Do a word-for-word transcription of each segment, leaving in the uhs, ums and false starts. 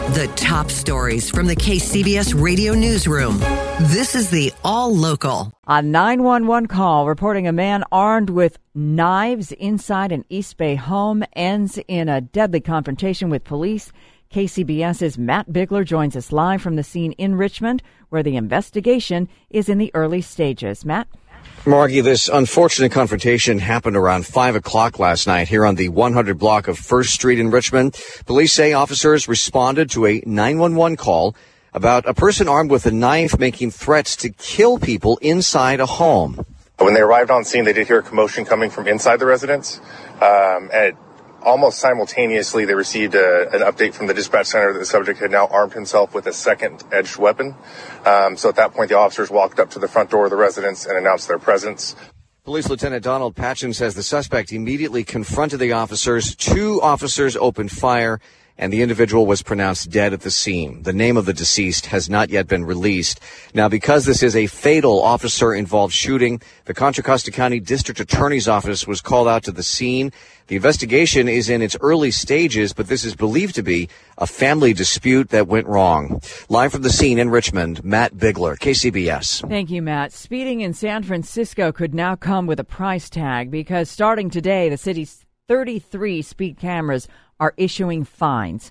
The top stories from the K C B S Radio Newsroom. This is the All Local. A nine one one call reporting a man armed with knives inside an East Bay home ends in a deadly confrontation with police. KCBS's Matt Bigler joins us live from the scene in Richmond, where the investigation is in the early stages. Matt? Margie, this unfortunate confrontation happened around five o'clock last night here on the one hundred block of First Street in Richmond. Police say officers responded to a nine one one call about a person armed with a knife making threats to kill people inside a home. When they arrived on scene, they did hear a commotion coming from inside the residence. Um, and almost simultaneously, they received a, an update from the dispatch center that the subject had now armed himself with a second-edged weapon. Um, so at that point, the officers walked up to the front door of the residence and announced their presence. Police Lieutenant Donald Patchen says the suspect immediately confronted the officers. Two officers opened fire, and the individual was pronounced dead at the scene. The name of the deceased has not yet been released. Now, because this is a fatal officer-involved shooting, the Contra Costa County District Attorney's Office was called out to the scene. The investigation is in its early stages, but this is believed to be a family dispute that went wrong. Live from the scene in Richmond, Matt Bigler, K C B S. Thank you, Matt. Speeding in San Francisco could now come with a price tag because starting today, the city's thirty-three speed cameras are issuing fines.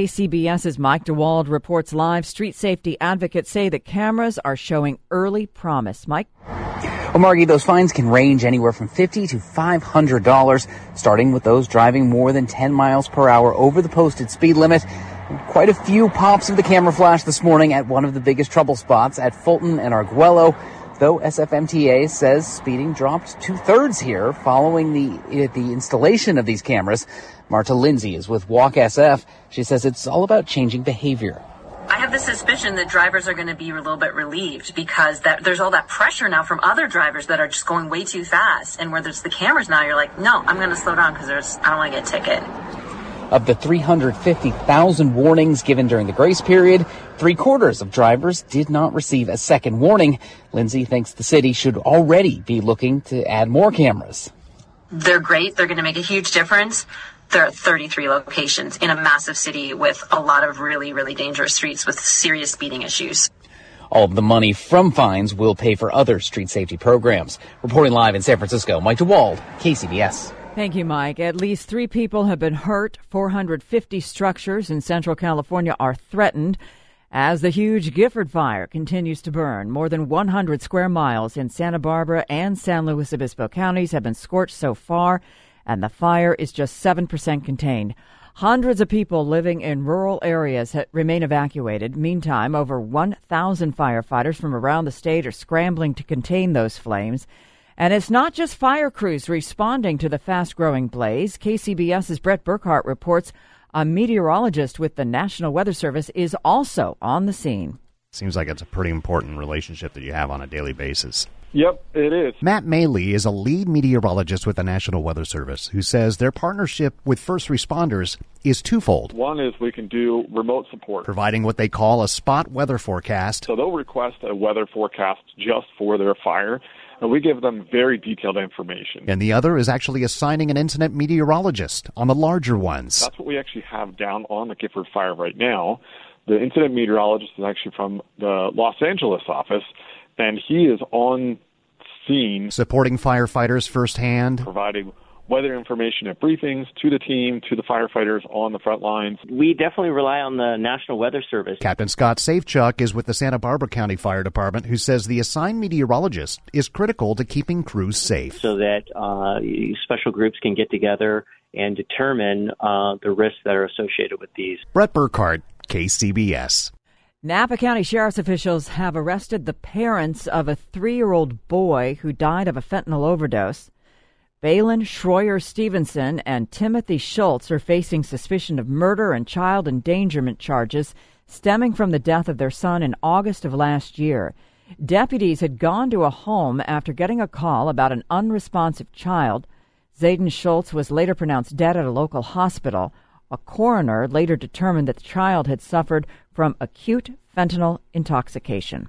KCBS's Mike DeWald reports live. Street safety advocates say the cameras are showing early promise. Mike? Well, Margie, those fines can range anywhere from fifty dollars to five hundred dollars, starting with those driving more than ten miles per hour over the posted speed limit. Quite a few pops of the camera flash this morning at one of the biggest trouble spots at Fulton and Arguello, though S F M T A says speeding dropped two-thirds here following the uh, the installation of these cameras. Marta Lindsay is with Walk S F. She says it's all about changing behavior. I have the suspicion that drivers are going to be a little bit relieved because that there's all that pressure now from other drivers that are just going way too fast. And where there's the cameras now, you're like, no, I'm going to slow down because there's I don't want to get a ticket. Of the three hundred fifty thousand warnings given during the grace period, three quarters of drivers did not receive a second warning. Lindsay thinks the city should already be looking to add more cameras. They're great. They're going to make a huge difference. There are thirty-three locations in a massive city with a lot of really, really dangerous streets with serious speeding issues. All of the money from fines will pay for other street safety programs. Reporting live in San Francisco, Mike DeWald, K C B S. Thank you, Mike. At least three people have been hurt. four hundred fifty structures in Central California are threatened as the huge Gifford fire continues to burn. More than one hundred square miles in Santa Barbara and San Luis Obispo counties have been scorched so far, and the fire is just seven percent contained. Hundreds of people living in rural areas ha- remain evacuated. Meantime, over one thousand firefighters from around the state are scrambling to contain those flames. And it's not just fire crews responding to the fast-growing blaze. KCBS's Brett Burkhart reports a meteorologist with the National Weather Service is also on the scene. Seems like it's a pretty important relationship that you have on a daily basis. Yep, it is. Matt Maley is a lead meteorologist with the National Weather Service who says their partnership with first responders is twofold. One is we can do remote support, providing what they call a spot weather forecast. So they'll request a weather forecast just for their fire, and we give them very detailed information. And the other is actually assigning an incident meteorologist on the larger ones. That's what we actually have down on the Gifford fire right now. The incident meteorologist is actually from the Los Angeles office, and he is on scene, supporting firefighters firsthand, providing weather information at briefings to the team, to the firefighters on the front lines. We definitely rely on the National Weather Service. Captain Scott Safechuck is with the Santa Barbara County Fire Department, who says the assigned meteorologist is critical to keeping crews safe. So that uh, special groups can get together and determine uh, the risks that are associated with these. Brett Burkhart, K C B S. Napa County Sheriff's officials have arrested the parents of a three-year-old boy who died of a fentanyl overdose. Balin Schroyer Stevenson and Timothy Schultz are facing suspicion of murder and child endangerment charges stemming from the death of their son in August of last year. Deputies had gone to a home after getting a call about an unresponsive child. Zayden Schultz was later pronounced dead at a local hospital. A coroner later determined that the child had suffered from acute fentanyl intoxication.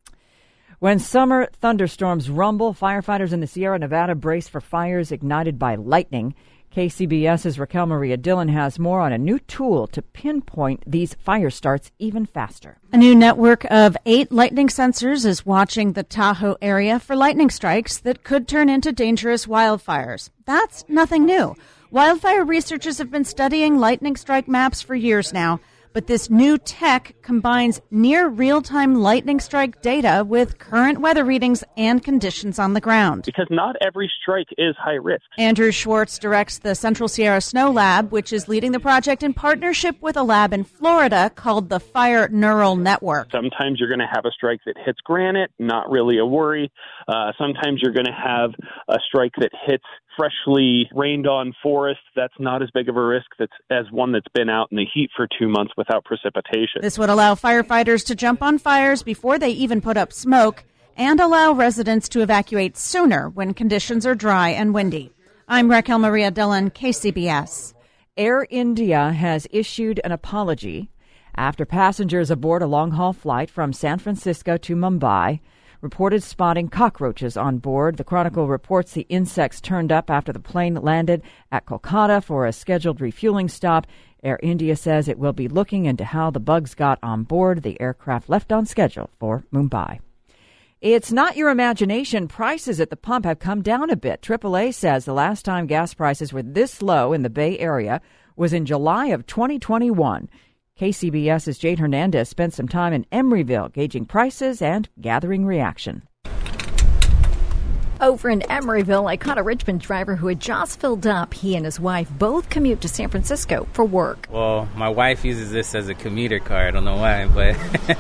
When summer thunderstorms rumble, firefighters in the Sierra Nevada brace for fires ignited by lightning. KCBS's Raquel Maria Dillon has more on a new tool to pinpoint these fire starts even faster. A new network of eight lightning sensors is watching the Tahoe area for lightning strikes that could turn into dangerous wildfires. That's nothing new. Wildfire researchers have been studying lightning strike maps for years now, but this new tech combines near real-time lightning strike data with current weather readings and conditions on the ground. Because not every strike is high risk. Andrew Schwartz directs the Central Sierra Snow Lab, which is leading the project in partnership with a lab in Florida called the Fire Neural Network. Sometimes you're going to have a strike that hits granite, not really a worry. Uh, sometimes you're going to have a strike that hits freshly rained on forest. That's not as big of a risk that's, as one that's been out in the heat for two months without precipitation. This would allow firefighters to jump on fires before they even put up smoke and allow residents to evacuate sooner when conditions are dry and windy. I'm Raquel Maria Dillon, K C B S. Air India has issued an apology after passengers aboard a long-haul flight from San Francisco to Mumbai reported spotting cockroaches on board. The Chronicle reports the insects turned up after the plane landed at Kolkata for a scheduled refueling stop. Air India says it will be looking into how the bugs got on board. The aircraft left on schedule for Mumbai. It's not your imagination. Prices at the pump have come down a bit. triple A says the last time gas prices were this low in the Bay Area was in July of twenty twenty-one. KCBS's Jade Hernandez spent some time in Emeryville gauging prices and gathering reaction. Over in Emeryville, I caught a Richmond driver who had just filled up. He and his wife both commute to San Francisco for work. Well, my wife uses this as a commuter car. I don't know why, but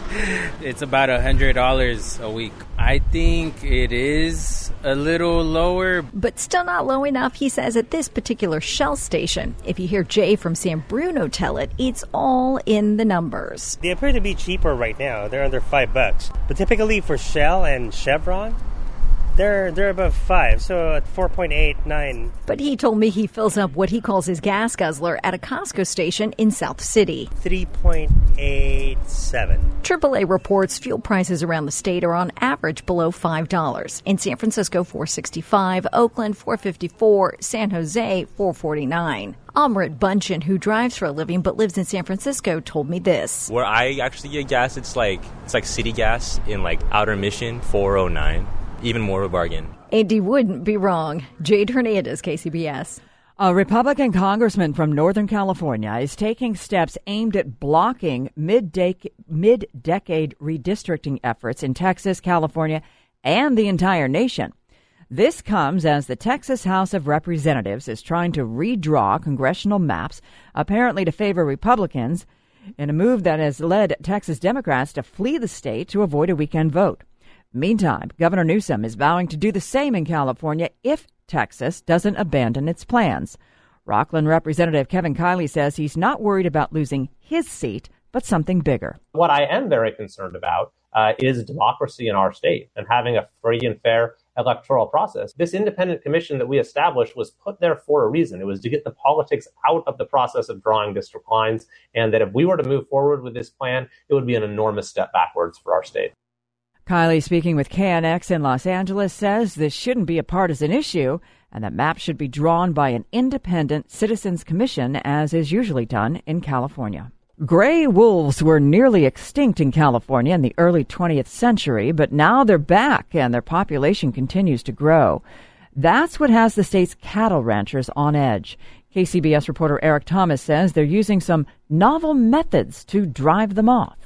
it's about one hundred dollars a week. I think it is a little lower. But still not low enough, he says, at this particular Shell station. If you hear Jay from San Bruno tell it, it's all in the numbers. They appear to be cheaper right now. They're under five bucks. But typically for Shell and Chevron, They're they're above five, so at four point eight nine. But he told me he fills up what he calls his gas guzzler at a Costco station in South City. three point eight seven. triple A reports fuel prices around the state are on average below five dollars. In San Francisco, four sixty-five, Oakland, four fifty-four, San Jose, four forty-nine. Amrit Bunchin, who drives for a living but lives in San Francisco, told me this. Where I actually get gas, it's like it's like city gas in like Outer Mission, four oh nine. Even more of a bargain. Andy wouldn't be wrong. Jade Hernandez, K C B S. A Republican congressman from Northern California is taking steps aimed at blocking mid-dec- mid-decade redistricting efforts in Texas, California, and the entire nation. This comes as the Texas House of Representatives is trying to redraw congressional maps, apparently to favor Republicans, in a move that has led Texas Democrats to flee the state to avoid a weekend vote. Meantime, Governor Newsom is vowing to do the same in California if Texas doesn't abandon its plans. Rockland Representative Kevin Kiley says he's not worried about losing his seat, but something bigger. What I am very concerned about uh, is democracy in our state and having a free and fair electoral process. This independent commission that we established was put there for a reason. It was to get the politics out of the process of drawing district lines, and that if we were to move forward with this plan, it would be an enormous step backwards for our state. Kiley, speaking with K N X in Los Angeles, says this shouldn't be a partisan issue and that maps should be drawn by an independent citizens commission, as is usually done in California. Gray wolves were nearly extinct in California in the early twentieth century, but now they're back and their population continues to grow. That's what has the state's cattle ranchers on edge. K C B S reporter Eric Thomas says they're using some novel methods to drive them off.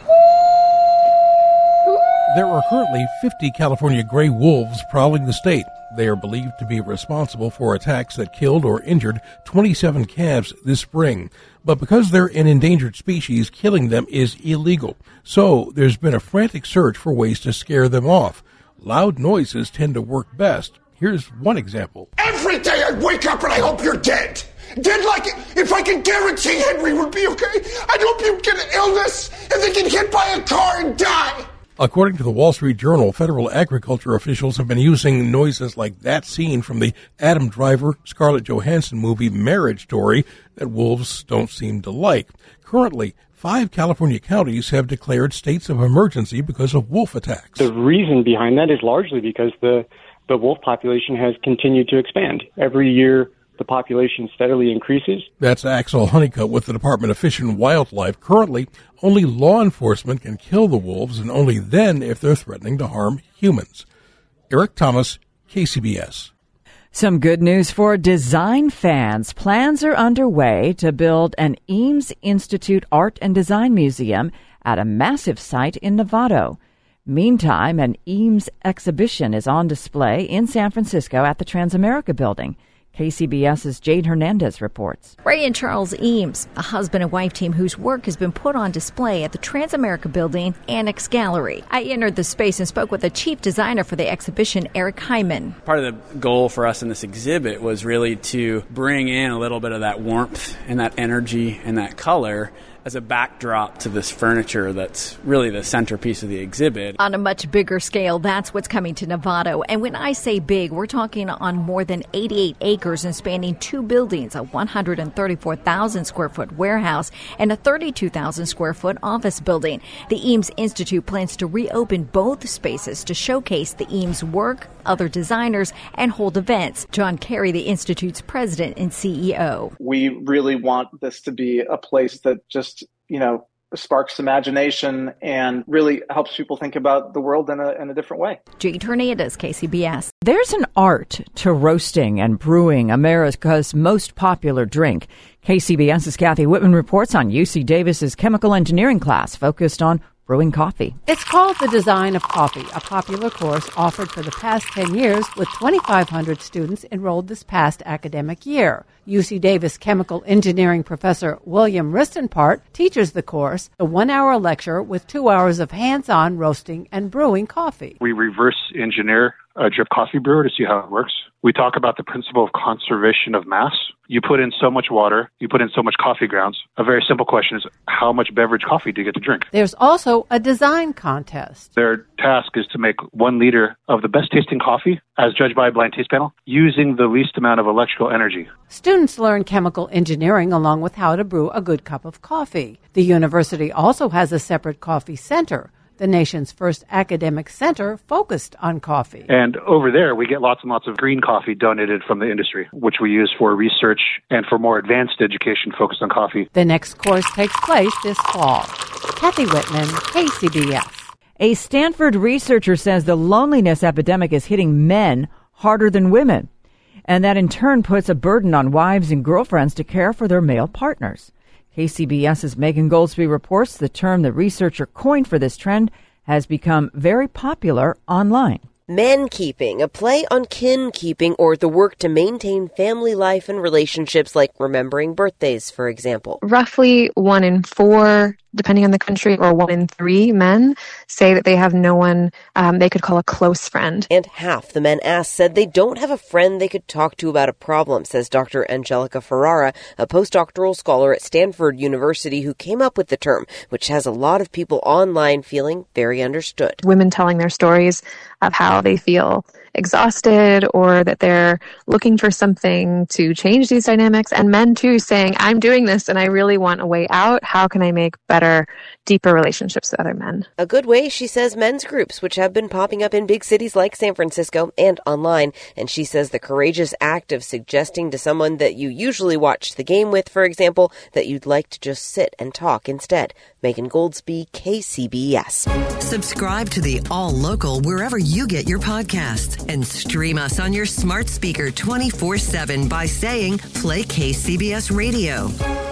There are currently fifty California gray wolves prowling the state. They are believed to be responsible for attacks that killed or injured twenty-seven calves this spring. But because they're an endangered species, killing them is illegal. So there's been a frantic search for ways to scare them off. Loud noises tend to work best. Here's one example. Every day I wake up and I hope you're dead. Dead like if I can guarantee Henry would be okay. I hope you get an illness and then get hit by a car and die. According to the Wall Street Journal, federal agriculture officials have been using noises like that scene from the Adam Driver, Scarlett Johansson movie Marriage Story that wolves don't seem to like. Currently, five California counties have declared states of emergency because of wolf attacks. The reason behind that is largely because the, the wolf population has continued to expand. Every year, the population steadily increases. That's Axel Honeycutt with the Department of Fish and Wildlife. Currently, only law enforcement can kill the wolves, and only then if they're threatening to harm humans. Eric Thomas, K C B S. Some good news for design fans. Plans are underway to build an Eames Institute Art and Design Museum at a massive site in Novato. Meantime, an Eames exhibition is on display in San Francisco at the Transamerica Building. KCBS's Jade Hernandez reports. Ray and Charles Eames, a husband and wife team whose work has been put on display at the Transamerica Building Annex Gallery. I entered the space and spoke with the chief designer for the exhibition, Eric Hyman. Part of the goal for us in this exhibit was really to bring in a little bit of that warmth and that energy and that color as a backdrop to this furniture that's really the centerpiece of the exhibit. On a much bigger scale, that's what's coming to Novato. And when I say big, we're talking on more than eighty-eight acres and spanning two buildings, a one hundred thirty-four thousand square foot warehouse and a thirty-two thousand square foot office building. The Eames Institute plans to reopen both spaces to showcase the Eames work, other designers, and hold events. John Carey, the Institute's president and C E O. We really want this to be a place that just you know, sparks imagination and really helps people think about the world in a, in a different way. Jade Hernandez, K C B S. There's an art to roasting and brewing America's most popular drink. KCBS's Kathy Whitman reports on U C Davis's chemical engineering class focused on brewing coffee. It's called The Design of Coffee, a popular course offered for the past ten years with twenty-five hundred students enrolled this past academic year. U C Davis chemical engineering professor William Ristenpart teaches the course, a one-hour lecture with two hours of hands-on roasting and brewing coffee. We reverse engineer a drip coffee brewer to see how it works. We talk about the principle of conservation of mass. You put in so much water, you put in so much coffee grounds. A very simple question is, how much beverage coffee do you get to drink? There's also a design contest. Their task is to make one liter of the best tasting coffee, as judged by a blind taste panel, using the least amount of electrical energy. Students learn chemical engineering along with how to brew a good cup of coffee. The university also has a separate coffee center, the nation's first academic center focused on coffee. And over there, we get lots and lots of green coffee donated from the industry, which we use for research and for more advanced education focused on coffee. The next course takes place this fall. Kathy Whitman, K C B S. A Stanford researcher says the loneliness epidemic is hitting men harder than women, and that in turn puts a burden on wives and girlfriends to care for their male partners. KCBS's Megan Goldsby reports the term the researcher coined for this trend has become very popular online. Men keeping, a play on kin keeping or the work to maintain family life and relationships like remembering birthdays, for example. Roughly one in four, depending on the country, or one in three men say that they have no one um, they could call a close friend. And half the men asked said they don't have a friend they could talk to about a problem, says Doctor Angelica Ferrara, a postdoctoral scholar at Stanford University who came up with the term, which has a lot of people online feeling very understood. Women telling their stories of how they feel exhausted or that they're looking for something to change these dynamics, and men too saying, I'm doing this and I really want a way out. How can I make better, deeper relationships with other men? A good way, she says, men's groups, which have been popping up in big cities like San Francisco and online. And she says the courageous act of suggesting to someone that you usually watch the game with, for example, that you'd like to just sit and talk instead. Megan Goldsby, K C B S. Subscribe to the All Local wherever you get your podcasts and stream us on your smart speaker twenty-four seven by saying play K C B S Radio.